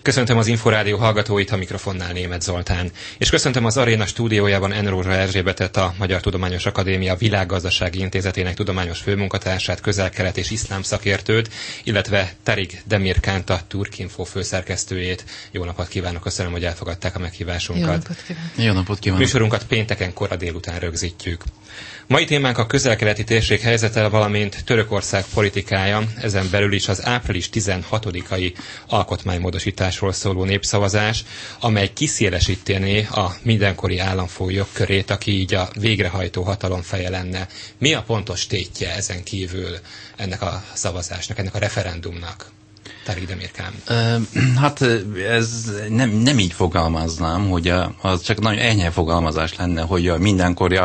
Köszöntöm az Inforádió hallgatóit, a mikrofonnál Németh Zoltán. És köszöntöm az Aréna stúdiójában N. Rózsa Erzsébetet, a Magyar Tudományos Akadémia Világgazdasági Intézetének tudományos főmunkatársát, közel-kelet és iszlám szakértőt, illetve Tarik Demirkánt, a Turkinfo főszerkesztőjét. Jó napot kívánok, köszönöm, hogy elfogadták a meghívásunkat. Jó napot kívánok. Jó napot kívánok. Műsorunkat pénteken kora délután rögzítjük. Mai témánk a közel-keleti térség helyzete, valamint Törökország politikája, ezen belül is az április 16-ai alkotmánymódosításról szóló népszavazás, amely kiszélesítené a mindenkori államfő jogkörét, aki így a végrehajtó hatalom feje lenne. Mi a pontos tétje ezen kívül ennek a szavazásnak, ennek a referendumnak? Tarik Demirkán. Hát ez nem így fogalmaznám, hogy az csak nagyon enyhe fogalmazás lenne, hogy a mindenkori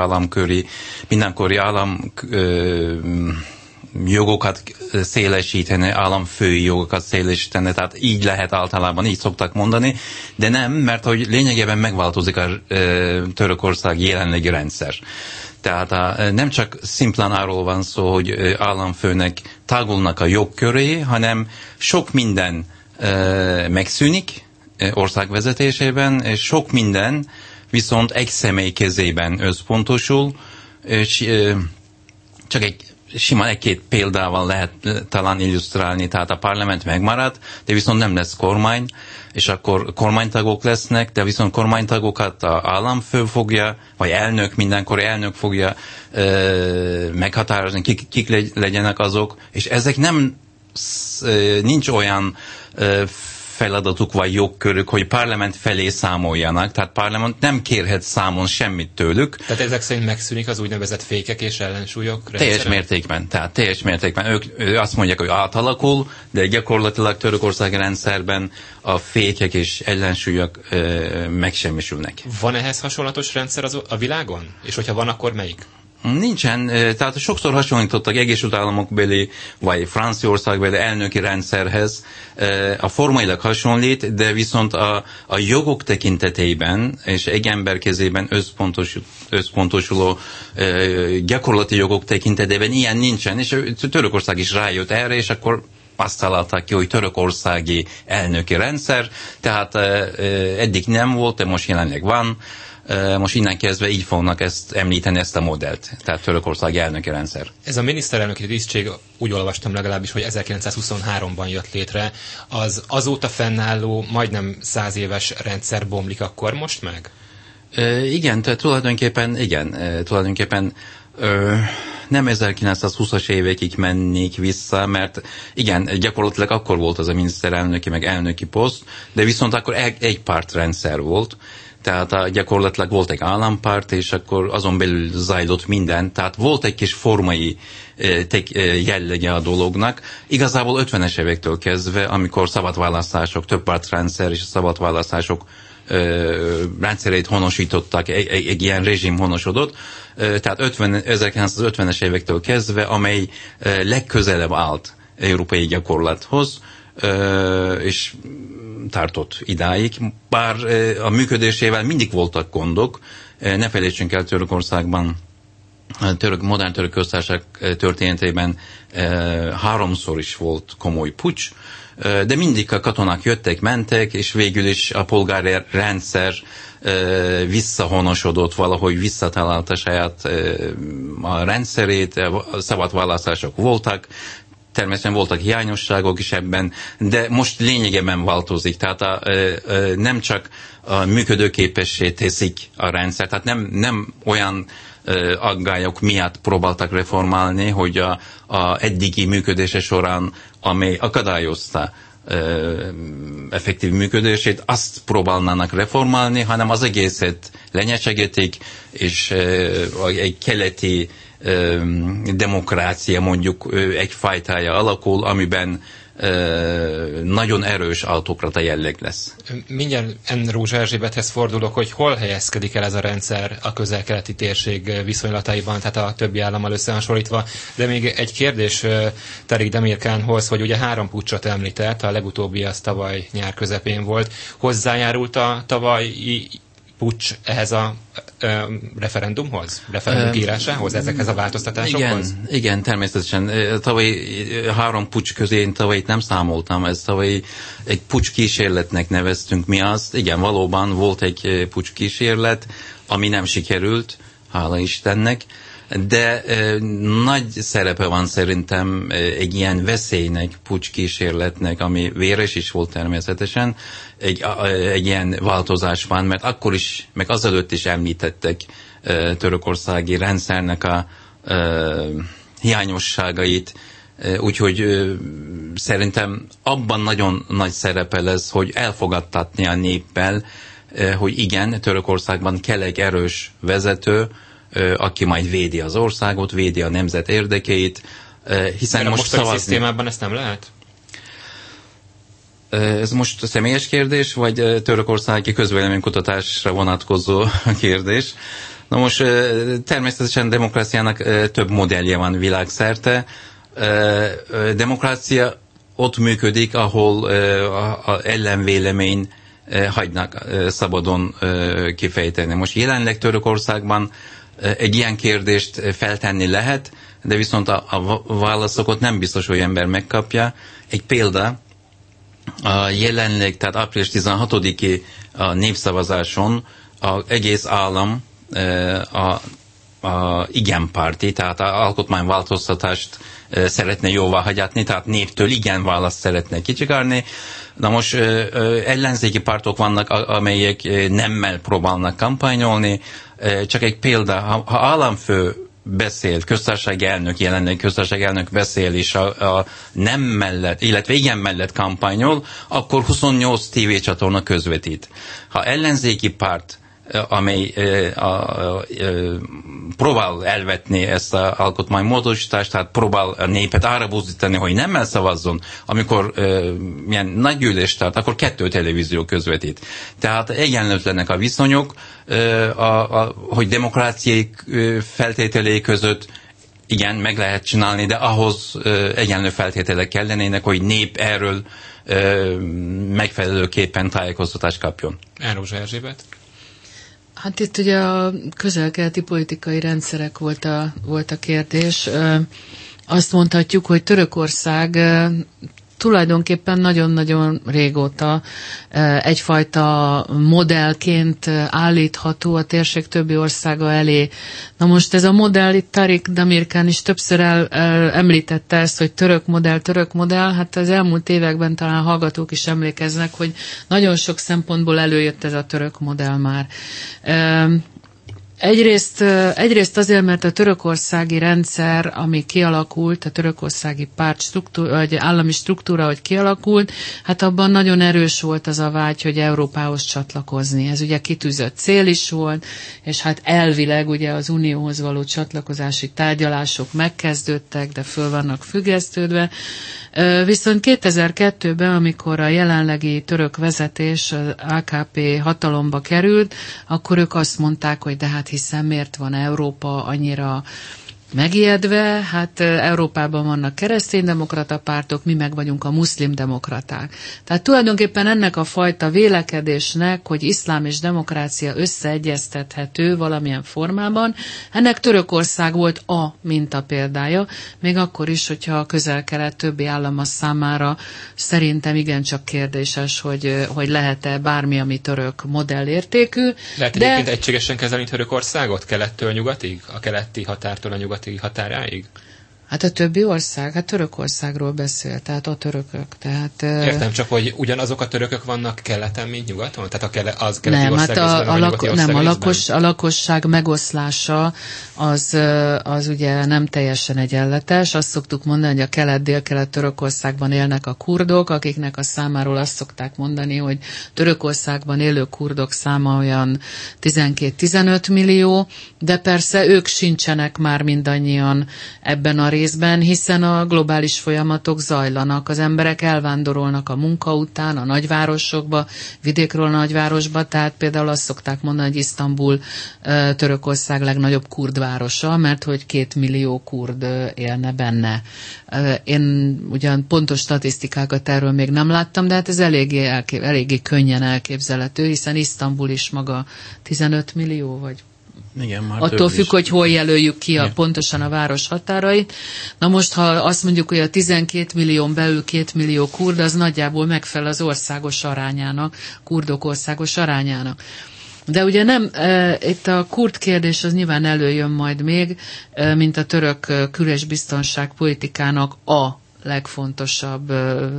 állam jogokat szélesítene, államfői jogokat szélesítene, tehát így lehet általában, így szoktak mondani, de nem, mert hogy lényegében megváltozik a Törökország jelenlegi rendszer. Tehát nem csak szimplán arról van szó, hogy államfőnek tágulnak a jogköré, hanem sok minden megszűnik ország vezetésében, és sok minden viszont egy személy kezében összpontosul, és csak egy-két példával lehet talán illusztrálni, tehát a parlament megmarad, de viszont nem lesz kormány, és akkor kormánytagok lesznek, de viszont kormánytagokat az államfő fogja, vagy mindenkori elnök fogja meghatározni, kik legyenek azok, és ezek nincs olyan feladatuk vagy jogkörük, hogy parlament felé számoljanak, tehát parlament nem kérhet számon semmit tőlük. Tehát ezek szerint megszűnik az úgynevezett fékek és ellensúlyok rendszere? Teljes mértékben. Ők azt mondják, hogy átalakul, de gyakorlatilag Törökország rendszerben a fékek és ellensúlyok megsemmisülnek. Van ehhez hasonlatos rendszer a világon? És hogyha van, akkor melyik? Nincsen, tehát sokszor hasonlítottak Egyesült Államokbeli vagy Franciaországbeli elnöki rendszerhez. A formailag hasonlít, de viszont a jogok tekintetében és egy ember kezében összpontosuló gyakorlati jogok tekintetében ilyen nincsen, és Törökország is rájött erre, és akkor azt találták ki, hogy törökországi elnöki rendszer, tehát eddig nem volt, de most jelenleg van. Most innen kezdve így fognak említeni ezt a modellt, tehát Törökország elnöki rendszer. Ez a miniszterelnöki tisztség, úgy olvastam legalábbis, hogy 1923-ban jött létre. Az azóta fennálló, majdnem 100 éves rendszer bomlik akkor most meg? Igen, tehát tulajdonképpen nem 1920-as évekig mennék vissza, mert igen, gyakorlatilag akkor volt az a miniszterelnöki meg elnöki poszt, de viszont akkor egy pártrendszer volt. Tehát gyakorlatilag volt egy állampárt, és akkor azon belül zajlott minden. Tehát volt egy kis formai jellege a dolognak. Igazából 50-es évektől kezdve, amikor szabadválasztások, többpártrendszer és a szabadválasztások rendszerét honosítottak, egy ilyen rezsim honosodott. Tehát 1950-es évektől kezdve, amely legközelebb állt európai gyakorlathoz, és tartott idáig, bár a működésével mindig voltak gondok. Ne felejtsünk el, Törökországban, modern török köztársaság történetében 3-szor is volt komoly puccs, de mindig a katonák jöttek, mentek, és végül is a polgári rendszer visszahonosodott, valahogy visszatalálta saját a rendszerét, szabad választások voltak, természetesen voltak hiányosságok is ebben, de most lényegében változik. Tehát nem csak a működőképessé teszik a rendszer, tehát nem olyan aggályok miatt próbáltak reformálni, hogy a eddigi működése során, amely akadályozta effektív működését, azt próbálnának reformálni, hanem az egészet lenyegsegetik, és egy keleti demokrácia mondjuk egy fajtája alakul, amiben nagyon erős autokrata jelleg lesz. Mindjárt N. Rózsa Erzsébethez fordulok, hogy hol helyezkedik el ez a rendszer a közel-keleti térség viszonylataiban, tehát a többi állammal összehasonlítva. De még egy kérdés Tarik Demirkánhoz, hogy ugye 3 puccsot említett, a legutóbbi az tavaly nyár közepén volt. Hozzájárult a tavalyi puccs ehhez a referendumhoz? Referendum kiírásához? Ezekhez a változtatásokhoz? Igen, természetesen. Tavaly 3 puccs közé én tavaly nem számoltam. Ez tavaly egy puccs kísérletnek neveztünk mi azt. Igen, valóban volt egy puccs kísérlet, ami nem sikerült, hála Istennek. De nagy szerepe van szerintem egy ilyen veszélynek, puccs-kísérletnek, ami véres is volt természetesen, egy ilyen változásban, mert akkor is, meg azelőtt is említettek törökországi rendszernek a hiányosságait, úgyhogy szerintem abban nagyon nagy szerepe lesz, hogy elfogadtatni a néppel, hogy igen, Törökországban kell egy erős vezető, aki majd védi az országot, védi a nemzet érdekeit, hiszen most szavazni... a szisztémában ezt nem lehet? Ez most személyes kérdés, vagy törökországi közvéleménykutatásra vonatkozó kérdés? Na most természetesen demokráciának több modellje van világszerte. Demokrácia ott működik, ahol az ellenvélemény hagynak szabadon kifejteni. Most jelenleg Törökországban egy ilyen kérdést feltenni lehet, de viszont a válaszokat nem biztos, hogy ember megkapja. Egy példa, a jelenleg, tehát április 16-i a népszavazáson az egész állam a igen párti, tehát az alkotmányváltoztatást szeretne jóvá hagyatni, tehát néptől igen választ szeretne kicsikarni. Na most ellenzéki pártok vannak, amelyek nemmel próbálnak kampányolni. Csak egy példa, ha államfő beszél, köztársasági elnök, jelenleg köztársasági elnök beszél, és a nem mellett, illetve igen mellett kampányol, akkor 28 tévécsatorna közvetít. Ha ellenzéki párt, amely próbál elvetni ezt az alkotmánymódosítást, tehát próbál a népet arra buzdítani, hogy nem elszavazzon, amikor milyen nagy gyűlés tart, akkor 2 televízió közvetít. Tehát egyenlőtlenek a viszonyok, hogy demokráciai feltételei között igen, meg lehet csinálni, de ahhoz egyenlő feltételek kellenének, hogy nép erről megfelelőképpen tájékoztatást kapjon. Rózsa Erzsébet? Hát itt ugye a közel-keleti politikai rendszerek volt a kérdés. Azt mondhatjuk, hogy Törökország tulajdonképpen nagyon-nagyon régóta egyfajta modellként állítható a térség többi országa elé. Na most ez a modell, itt Tarik Demirkan is többször említette ezt, hogy török modell, hát az elmúlt években talán hallgatók is emlékeznek, hogy nagyon sok szempontból előjött ez a török modell már. Egyrészt azért, mert a törökországi rendszer, ami kialakult, a törökországi párt struktúra, vagy állami struktúra, hogy kialakult, hát abban nagyon erős volt az a vágy, hogy Európához csatlakozni. Ez ugye kitűzött cél is volt, és hát elvileg ugye az Unióhoz való csatlakozási tárgyalások megkezdődtek, de föl vannak függesztődve. Viszont 2002-ben, amikor a jelenlegi török vezetés, az AKP hatalomba került, akkor ők azt mondták, hogy de hát hiszen miért van Európa annyira megijedve, hát Európában vannak kereszténydemokrata pártok, mi meg vagyunk a muszlimdemokraták. Tehát tulajdonképpen ennek a fajta vélekedésnek, hogy iszlám és demokrácia összeegyeztethető valamilyen formában, ennek Törökország volt a mintapéldája, még akkor is, hogyha a közel-kelet többi állama számára szerintem igencsak kérdéses, hogy lehet-e bármi, ami török modellértékű. Lehet egyébként egységesen kezelni Törökországot kelettől nyugatig? A keleti határtól a nyugati határáig? Hát a többi ország, hát Törökországról beszél, tehát a törökök. Tehát, értem, csak hogy ugyanazok a törökök vannak keleten, mint nyugaton? Tehát az keleti nem, ország hát a lakosság megoszlása az ugye nem teljesen egyenletes. Azt szoktuk mondani, hogy a kelet-dél-kelet Törökországban élnek a kurdok, akiknek a számáról azt szokták mondani, hogy Törökországban élő kurdok száma olyan 12-15 millió, de persze ők sincsenek már mindannyian ebben a részben, hiszen a globális folyamatok zajlanak. Az emberek elvándorolnak a munka után a nagyvárosokba, vidékről a nagyvárosba, tehát például azt szokták mondani, hogy Isztambul Törökország legnagyobb kurd városa, mert hogy 2 millió kurd élne benne. Én ugyan pontos statisztikákat erről még nem láttam, de hát ez eléggé könnyen elképzelhető, hiszen Isztambul is maga 15 millió, vagy igen, már attól függ, hogy hol jelöljük ki pontosan a város határait. Na most, ha azt mondjuk, hogy a 12 millión belül 2 millió kurd, az nagyjából megfelel az országos arányának, kurdok országos arányának. De ugye nem, itt a kurd kérdés az nyilván előjön majd még, mint a török kül- és biztonságpolitikának a legfontosabb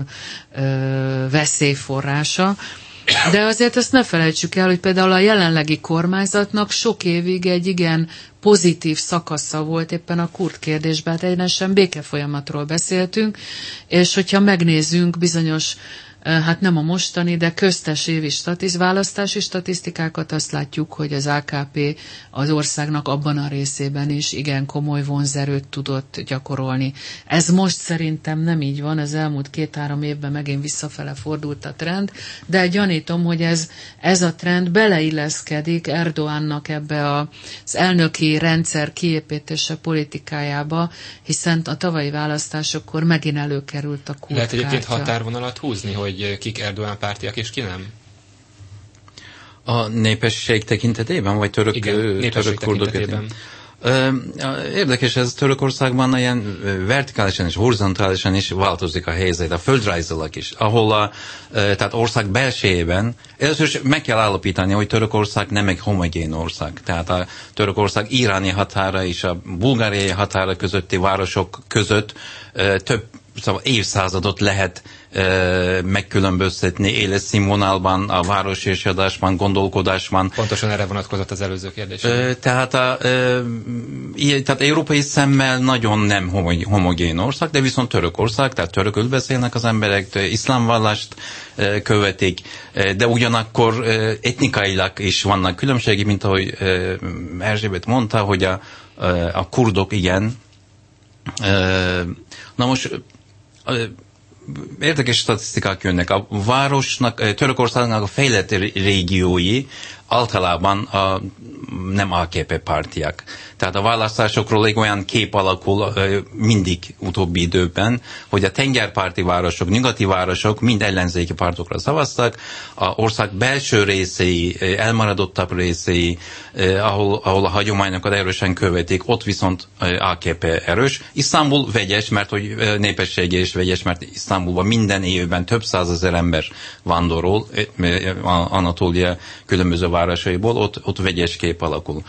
veszélyforrása. De azért azt ne felejtsük el, hogy például a jelenlegi kormányzatnak sok évig egy igen pozitív szakasza volt éppen a kurd kérdésben, hát egyenesen békefolyamatról beszéltünk, és hogyha megnézzünk bizonyos, hát nem a mostani, de köztes évi választási statisztikákat, azt látjuk, hogy az AKP az országnak abban a részében is igen komoly vonzerőt tudott gyakorolni. Ez most szerintem nem így van, az elmúlt 2-3 évben megint visszafele fordult a trend, de gyanítom, hogy ez a trend beleilleszkedik Erdoğannak ebbe az elnöki rendszer kiépítése politikájába, hiszen a tavalyi választásokkor megint előkerült a kurd lehet egyébként kártya. határvonalat húzni, hogy kik Erdoğan pártiak és ki nem? A népesség tekintetében, vagy török kurdok tekintetében? Érdekes, ez Törökországban ilyen vertikálisan és horizontálisan is változik a helyzet, a földrajzilag is, ahol tehát ország belsejében, először is meg kell állapítani, hogy Törökország nem egy homogén ország. Tehát a Törökország iráni határa és a bulgáriai határa közötti városok között több évszázadot lehet megkülönböztetni életszínvonalban, a városérsadásban, gondolkodásban. Pontosan erre vonatkozott az előző kérdés. Tehát európai szemmel nagyon nem homogén ország, de viszont Törökország, tehát törököl beszélnek az emberek, iszlámvallást követik, de ugyanakkor etnikailag is vannak különbségek, mint ahogy Erzsébet mondta, hogy a kurdok igen. Na most érdekes statisztikák jönnek. A városnak, Törökországnak a fejlett régiói általában nem AKP pártiak. Tehát a választásokról egy olyan kép alakul mindig utóbbi időben, hogy a tengerparti városok, nyugati városok mind ellenzéki pártokra szavaztak, a ország belső részei, elmaradottabb részei, ahol a hagyományokat erősen követik, ott viszont AKP erős. Isztambul vegyes, mert hogy népessége is vegyes, mert Isztambulban minden évben több százezer ember vándorol, Anatólia különböző városaiból, ott vegyes kép alakul.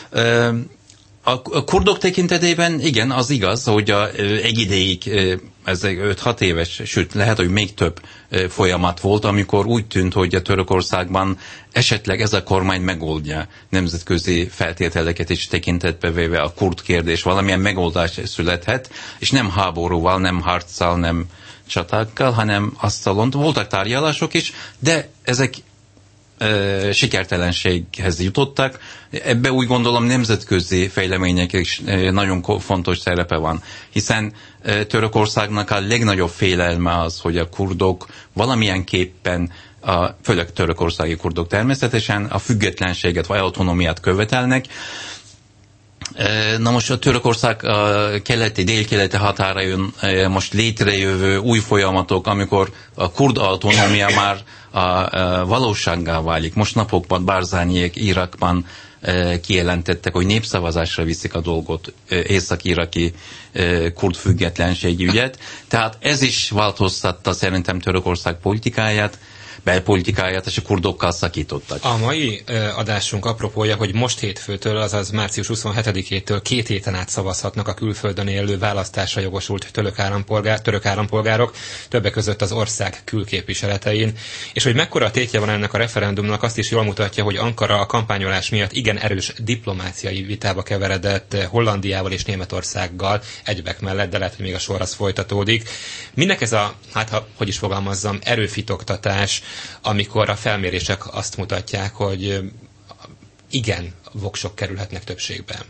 A kurdok tekintetében igen, az igaz, hogy egy ideig, ez 5-6 éves, sőt lehet, hogy még több folyamat volt, amikor úgy tűnt, hogy a Törökországban esetleg ez a kormány megoldja nemzetközi feltételeket is tekintetbe véve a kurd kérdés, valamilyen megoldás születhet, és nem háborúval, nem harccal, nem csatákkal, hanem asztalon. Voltak tárgyalások is, de ezek sikertelenséghez jutottak. Ebbe úgy gondolom nemzetközi fejlemények is nagyon fontos szerepe van, hiszen Törökországnak a legnagyobb félelme az, hogy a kurdok valamilyen képpen, főleg törökországi kurdok természetesen a függetlenséget vagy autonómiát követelnek. Na most a Törökország dél-keleti határain most létrejövő új folyamatok, amikor a kurd autonómia már a valósággá válik. Most napokban Barzányiek Irakban kijelentettek, hogy népszavazásra viszik a dolgot, észak-iraki kurd függetlenségi ügyet. Tehát ez is változtatta szerintem Törökország politikáját, belpolitikáját, és a kurdokkal szakítottak. A mai adásunk apropója, hogy most hétfőtől, azaz március 27-től 2 héten át szavazhatnak a külföldön élő választásra jogosult török állampolgárok, többek között az ország külképviseletein. És hogy mekkora tétje van ennek a referendumnak, azt is jól mutatja, hogy Ankara a kampányolás miatt igen erős diplomáciai vitába keveredett Hollandiával és Németországgal egybek mellett, de lehet, hogy még a sor az folytatódik. Minek ez a, hogy is fogalmazzam, erőfitoktatás, amikor a felmérések azt mutatják, hogy igen, voksok kerülhetnek többségbe.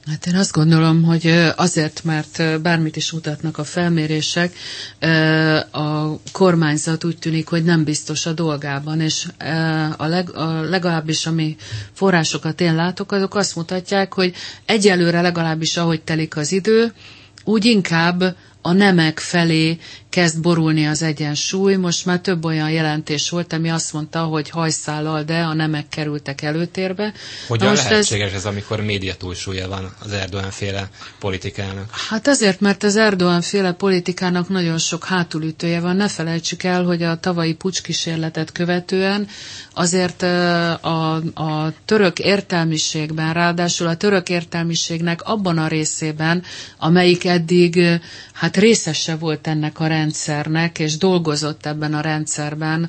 Hát én azt gondolom, hogy azért, mert bármit is mutatnak a felmérések, a kormányzat úgy tűnik, hogy nem biztos a dolgában, és legalábbis ami forrásokat én látok, azok azt mutatják, hogy egyelőre legalábbis ahogy telik az idő, úgy inkább a nemek felé kezd borulni az egyensúly. Most már több olyan jelentés volt, ami azt mondta, hogy hajszállal, de a nemek kerültek előtérbe. Hogyan lehetséges ez, amikor média túlsúlya van az Erdoğan-féle politikának? Hát azért, mert az Erdoğan-féle politikának nagyon sok hátulütője van. Ne felejtsük el, hogy a tavalyi pucskísérletet követően azért a török értelmiségben, ráadásul a török értelmiségnek abban a részében, amelyik eddig részese volt ennek a rendszernek, és dolgozott ebben a rendszerben,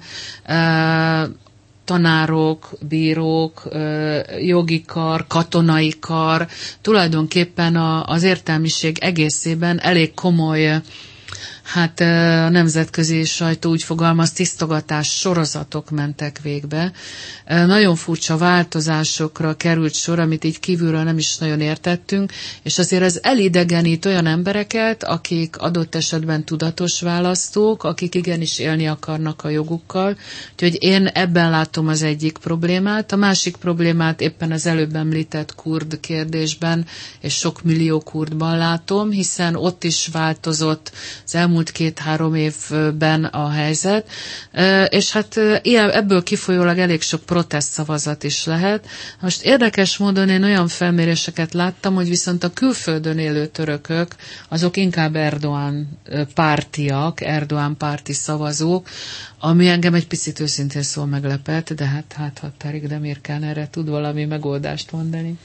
tanárok, bírók, jogi kar, katonai kar, tulajdonképpen az értelmiség egészében elég komoly, a nemzetközi sajtó úgy fogalmaz, tisztogatás sorozatok mentek végbe. Nagyon furcsa változásokra került sor, amit így kívülről nem is nagyon értettünk, és azért ez elidegenít olyan embereket, akik adott esetben tudatos választók, akik igenis élni akarnak a jogukkal. Úgyhogy én ebben látom az egyik problémát. A másik problémát éppen az előbb említett kurd kérdésben, és sok millió kurdban látom, hiszen ott is változott az elmúlt 2-3 évben a helyzet, és ebből kifolyólag elég sok protest szavazat is lehet. Most érdekes módon én olyan felméréseket láttam, hogy viszont a külföldön élő törökök, azok inkább Erdoğan pártiak, Erdoğan párti szavazók, ami engem egy picit őszintén szól meglepett, de Tarik Demir Khan erre tud valami megoldást mondani.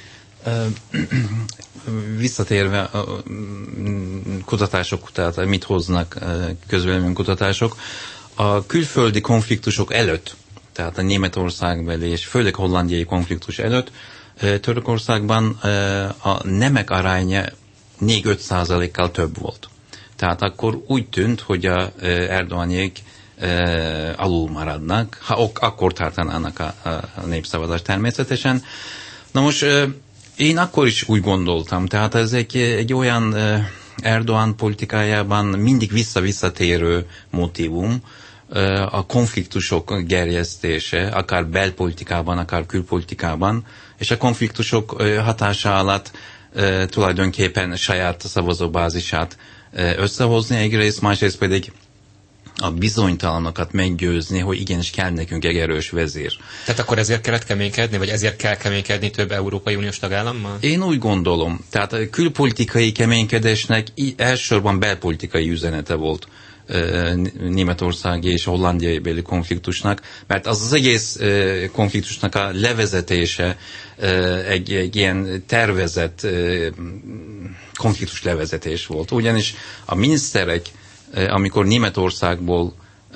Visszatérve a kutatások, tehát mit hoznak közvéleménykutatások, a külföldi konfliktusok előtt, tehát a Németországbeli és főleg hollandiai konfliktus előtt, Törökországban a nemek aránya 4-5%-kal több volt. Tehát akkor úgy tűnt, hogy a Erdoğanék alul maradnak, ha akkor tartanának a népszavazást természetesen. Na most én akkor is úgy gondoltam, tehát ez egy olyan Erdoğan politikájában mindig visszatérő motívum, a konfliktusok gerjesztése, akár belpolitikában, akár külpolitikában, és a konfliktusok hatása alatt tulajdonképpen saját szavazóbázisát összehozni egyrészt, másrészt pedig a bizonytalanokat meggyőzni, hogy igenis kell nekünk egy erős vezér. Tehát akkor ezért kellett keménykedni, vagy ezért kell keménykedni több Európai Uniós tagállammal? Én úgy gondolom. Tehát a külpolitikai keménykedésnek elsősorban belpolitikai üzenete volt németországi és hollandiai béli konfliktusnak, mert az egész konfliktusnak a levezetése egy ilyen tervezett konfliktus levezetés volt. Ugyanis a miniszterek, amikor Németországból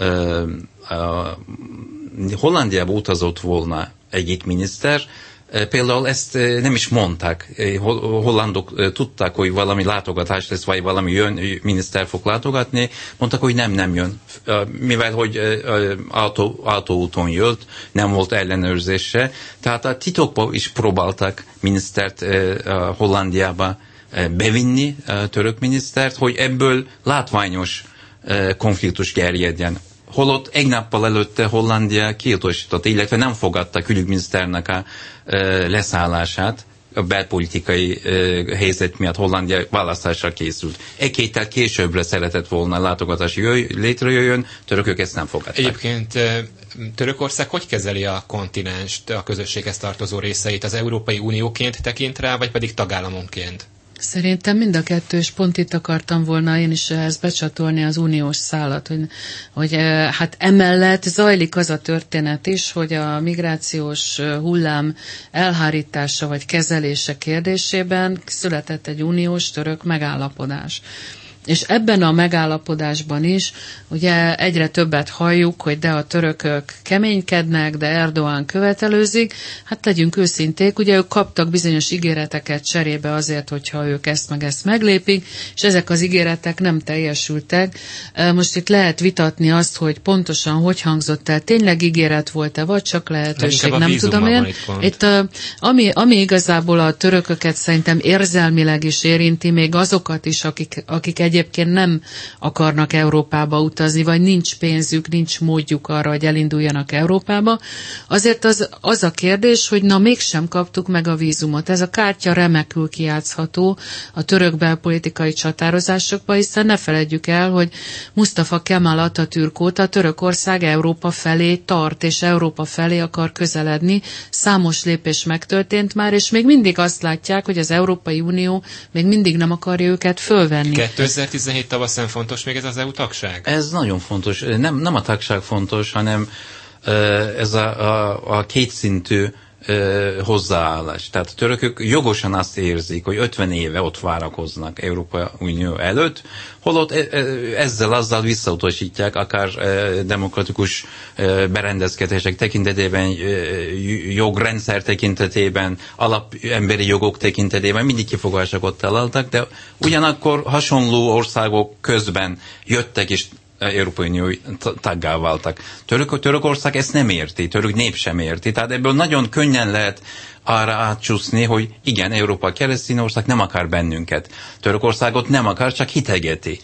Hollandiába utazott volna egyik miniszter, például ezt nem is mondták. Hollandok tudták, hogy valami látogatás lesz, vagy valami miniszter fog látogatni, mondtak, hogy nem jön. Mivel, hogy autóúton jött, nem volt ellenőrzése. Tehát a titokban is próbáltak minisztert Hollandiába bevinni, török minisztert, hogy ebből látványos konfliktus gerjedjen. Holott egy nappal előtte Hollandia kiutasította, illetve nem fogadta külügyminiszternek a leszállását, a belpolitikai helyzet miatt Hollandia választásra készült. Egy héttel későbbre szeretett volna a látogatás létrejöjjön, törökök ezt nem fogadták. Egyébként Törökország hogy kezeli a kontinenst, a közösséghez tartozó részeit? Az Európai Unióként tekint rá, vagy pedig tagállamonként? Szerintem mind a kettő, és pont itt akartam volna én is ehhez becsatolni az uniós szálat, hogy emellett zajlik az a történet is, hogy a migrációs hullám elhárítása vagy kezelése kérdésében született egy uniós török megállapodás. És ebben a megállapodásban is ugye egyre többet halljuk, hogy de a törökök keménykednek, de Erdoğan követelőzik. Hát legyünk őszinték, ugye ők kaptak bizonyos ígéreteket cserébe azért, hogyha ők ezt meg ezt meglépik, és ezek az ígéretek nem teljesültek. Most itt lehet vitatni azt, hogy pontosan hogy hangzott el, tényleg ígéret volt-e, vagy csak lehetőség, nem tudom én. Itt, ami igazából a törököket szerintem érzelmileg is érinti, még azokat is, akik egyébként nem akarnak Európába utazni, vagy nincs pénzük, nincs módjuk arra, hogy elinduljanak Európába. Azért az a kérdés, hogy na mégsem kaptuk meg a vízumot. Ez a kártya remekül kijátszható a török belpolitikai csatározásokba, hiszen ne feledjük el, hogy Mustafa Kemal Atatürk óta Törökország Európa felé tart, és Európa felé akar közeledni. Számos lépés megtörtént már, és még mindig azt látják, hogy az Európai Unió még mindig nem akarja őket fölvenni. 2017 tavaszán fontos még ez az EU tagság? Ez nagyon fontos. Nem a tagság fontos, hanem ez a kétszintű hozzáállás. Tehát a törökök jogosan azt érzik, hogy 50 éve ott várakoznak Európai Unió előtt, holott ezzel-azzal visszautasítják akár demokratikus berendezkedések tekintetében, jogrendszer tekintetében, alapemberi jogok tekintetében mindig kifogásokat találtak, de ugyanakkor hasonló országok közben jöttek és Európai Unió taggá váltak. Törökország ezt nem érti, török nép sem érti, tehát ebből nagyon könnyen lehet arra átcsúszni, hogy igen, Európa keresztény ország nem akar bennünket. Törökországot nem akar, csak hitegeti.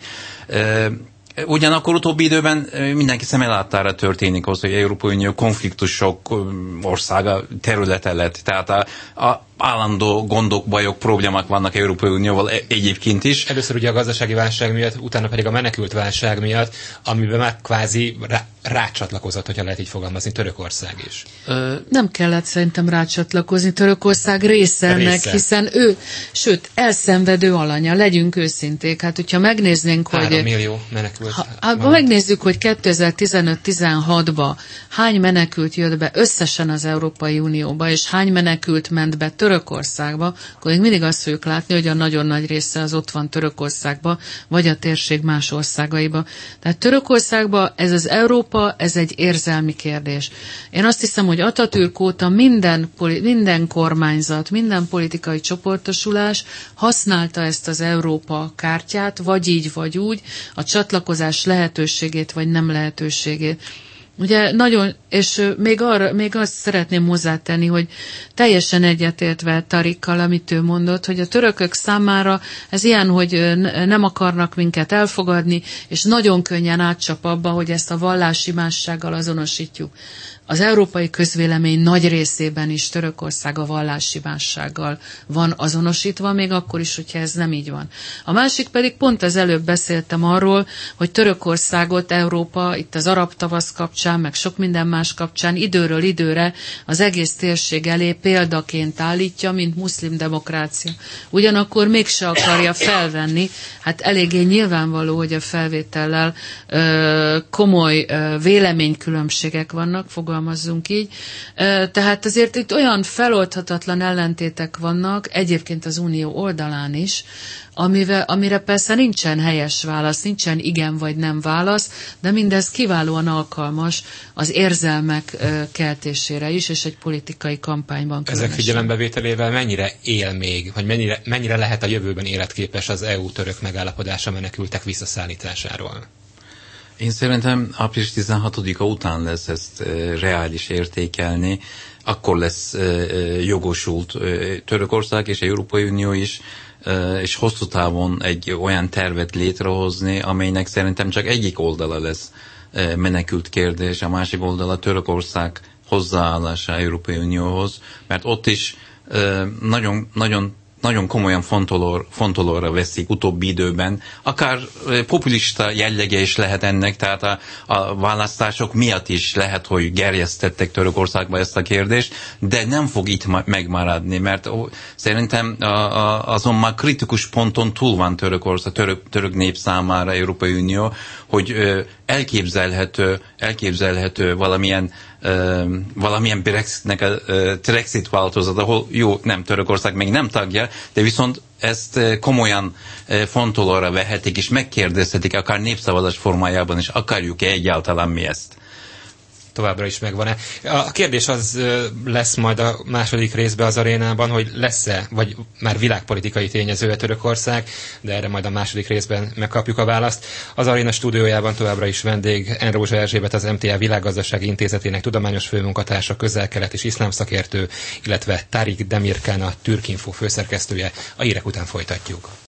Ugyanakkor utóbbi időben mindenki szemelátára történik az, hogy Európai Unió konfliktusok országa területe lett. Tehát a állandó gondok, bajok, problémák vannak Európai Unióval egyébként is. Először ugye a gazdasági válság miatt, utána pedig a menekült válság miatt, amiben már kvázi rácsatlakozott, hogyha lehet így fogalmazni, Törökország is. Nem kellett szerintem rácsatlakozni, Törökország része ennek, hiszen ő, sőt, elszenvedő alanya, legyünk őszinték. Hát, hogyha megnéznénk, 3 millió menekült. Ha megnézzük, hogy 2015-16-ban hány menekült jött be összesen az Európai Unióba, és hány menekült ment be Törökországba, akkor még mindig azt fogjuk látni, hogy a nagyon nagy része az ott van Törökországba, vagy a térség más országaiba. Tehát Törökországba ez az Európa, ez egy érzelmi kérdés. Én azt hiszem, hogy Atatürk óta minden kormányzat, minden politikai csoportosulás használta ezt az Európa kártyát, vagy így, vagy úgy, a csatlakozás lehetőségét, vagy nem lehetőségét. Ugye nagyon, és még azt szeretném hozzátenni, hogy teljesen egyetértve Tarikkal, amit ő mondott, hogy a törökök számára ez ilyen, hogy nem akarnak minket elfogadni, és nagyon könnyen átcsap abba, hogy ezt a vallási mássággal azonosítjuk. Az európai közvélemény nagy részében is Törökország a vallási mássággal van azonosítva, még akkor is, hogyha ez nem így van. A másik pedig pont az előbb beszéltem arról, hogy Törökországot Európa itt az arab tavasz kapcsán, meg sok minden más kapcsán időről időre az egész térség elé példaként állítja, mint muszlim demokrácia. Ugyanakkor mégse akarja felvenni, hát eléggé nyilvánvaló, hogy a felvétellel komoly véleménykülönbségek vannak, fogalmazzunk így. Tehát azért itt olyan feloldhatatlan ellentétek vannak, egyébként az Unió oldalán is, amire persze nincsen helyes válasz, nincsen igen vagy nem válasz, de mindez kiválóan alkalmas az érzelmek keltésére is, és egy politikai kampányban különösen. Ezek figyelembevételével mennyire él még, vagy mennyire lehet a jövőben életképes az EU-török megállapodása menekültek visszaszállításáról? Én szerintem április 16-a után lesz ezt reális értékelni, akkor lesz jogosult Törökország és Európai Unió is, és hosszú távon egy olyan tervet létrehozni, amelynek szerintem csak egyik oldala lesz menekült kérdés, a másik oldala Törökország hozzáállása Európai Unióhoz, mert ott is nagyon komolyan fontolóra veszik utóbbi időben. Akár populista jellege is lehet ennek, tehát a választások miatt is lehet, hogy gerjesztettek Törökországba ezt a kérdést, de nem fog itt megmaradni, mert szerintem azon már kritikus ponton túl van Törökország, török nép számára Európai Unió, hogy elképzelhető valamilyen valamilyen Brexit változat, ahol jó, nem, Törökország még nem tagja, de viszont ezt komolyan fontolóra vehetik, és megkérdezhetik, akár népszavazás formájában is, akarjuk-e egyáltalán mi ezt. Továbbra is megvan-e. A kérdés az lesz majd a második részben az arénában, hogy lesz-e, vagy már világpolitikai tényező Törökország, de erre majd a második részben megkapjuk a választ. Az aréna stúdiójában továbbra is vendég Enrózsa Erzsébet, az MTA Világgazdasági Intézetének tudományos főmunkatársa, közel-kelet és iszlám szakértő, illetve Tarik Demirkan, a Türkinfo főszerkesztője. A hírek után folytatjuk.